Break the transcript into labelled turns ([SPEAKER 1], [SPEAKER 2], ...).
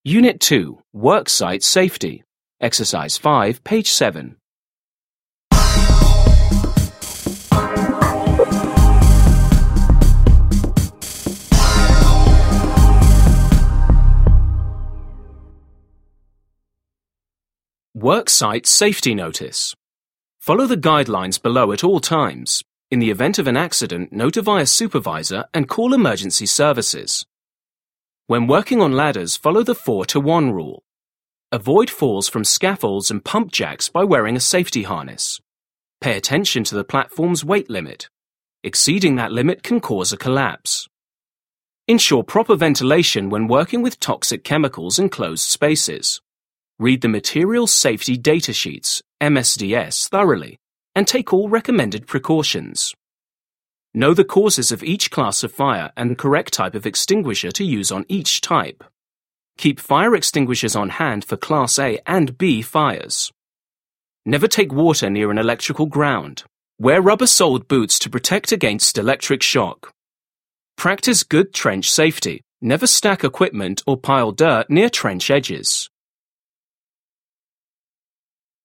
[SPEAKER 1] Unit 2, Worksite Safety. Exercise 5, page 7. Worksite Safety Notice. Follow the guidelines below at all times. In the event of an accident, notify a supervisor and call emergency services. When working on ladders, follow the 4-to-1 rule. Avoid falls from scaffolds and pump jacks by wearing a safety harness. Pay attention to the platform's weight limit. Exceeding that limit can cause a collapse. Ensure proper ventilation when working with toxic chemicals in closed spaces. Read the Material Safety Data Sheets, MSDS, thoroughly, and take all recommended precautions. Know the causes of each class of fire and the correct type of extinguisher to use on each type. Keep fire extinguishers on hand for Class A and B fires. Never take water near an electrical ground. Wear rubber-soled boots to protect against electric shock. Practice good trench safety. Never stack equipment or pile dirt near trench edges.